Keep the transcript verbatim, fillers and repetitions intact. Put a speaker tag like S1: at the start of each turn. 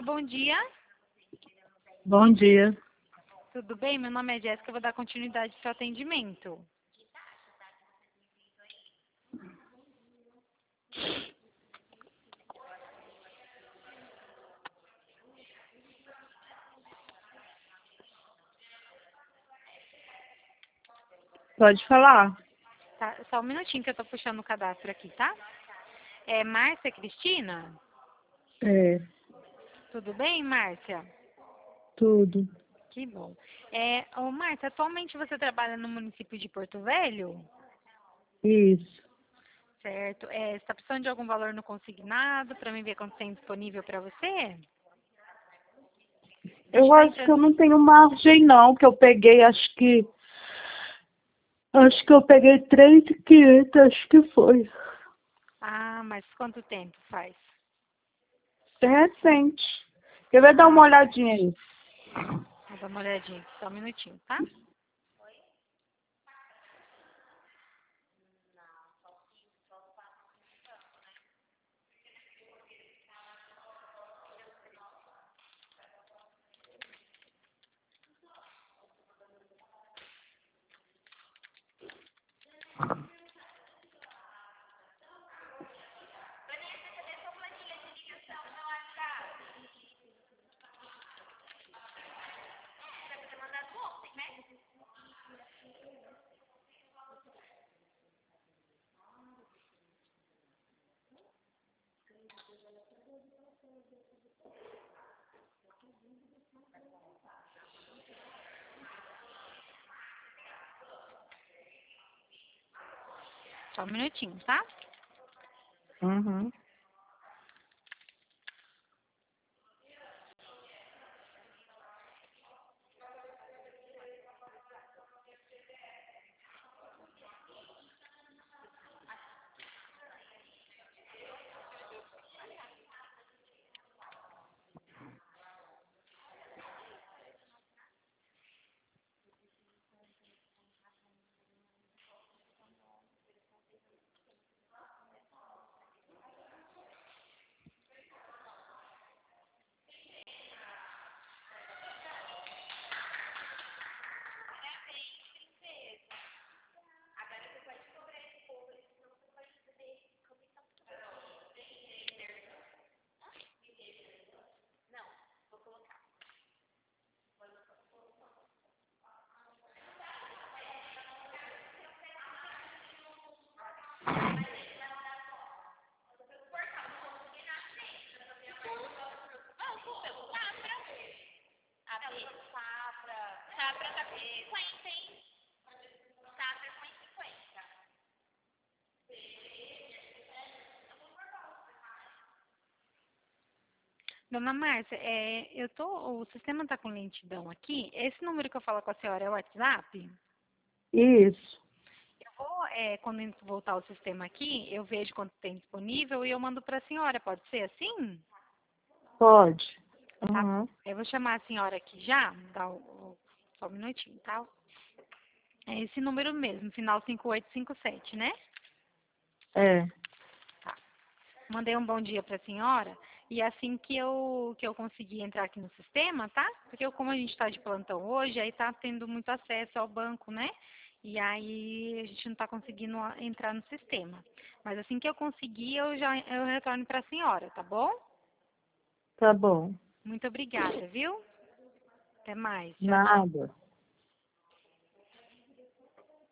S1: bom dia.
S2: Bom dia.
S1: Tudo bem? Meu nome é Jéssica, eu vou dar continuidade ao seu atendimento.
S2: Pode falar?
S1: Tá, só um minutinho que eu tô puxando o cadastro aqui, tá? É Márcia Cristina?
S2: É,
S1: Tudo bem, Márcia?
S2: tudo.
S1: Que bom. É, ô, Márcia, atualmente você trabalha no município de Porto Velho?
S2: Isso.
S1: Certo. É, você está precisando de algum valor no consignado para mim ver quanto tem disponível para você? A gente
S2: Eu
S1: tá
S2: acho que eu
S1: entrando...
S2: não tenho margem não, que eu peguei, acho que. Acho que eu peguei três mil e quinhentos, acho que foi.
S1: Ah, mas quanto tempo faz?
S2: É recente. Eu vou dar
S1: Ah,
S2: uma olhadinha aí.
S1: vou dar uma olhadinha aqui, só um minutinho, tá? Só um minutinho, tá?
S2: Uhum.
S1: Dona Márcia, é, eu tô, o sistema está com lentidão aqui. Esse número que eu falo com a senhora é o WhatsApp?
S2: Isso.
S1: Eu vou, é, quando voltar o sistema aqui, eu vejo quanto tem disponível e eu mando para a senhora. Pode ser assim?
S2: Pode.
S1: Tá bom.
S2: Uhum.
S1: Eu vou chamar a senhora aqui já. Dá o, o- só um minutinho, tá? É esse número mesmo, final cinco oito cinco sete, né?
S2: É.
S1: Tá. Mandei um bom dia para a senhora. E assim que eu, que eu conseguir entrar aqui no sistema, tá? Porque eu, como a gente está de plantão hoje, aí tá tendo muito acesso ao banco, né? E aí a gente não está conseguindo a- entrar no sistema. Mas assim que eu conseguir, eu já eu retorno para a senhora, tá bom?
S2: Tá bom.
S1: Muito obrigada, viu? Até mais. Tchau, tchau.
S2: Nada.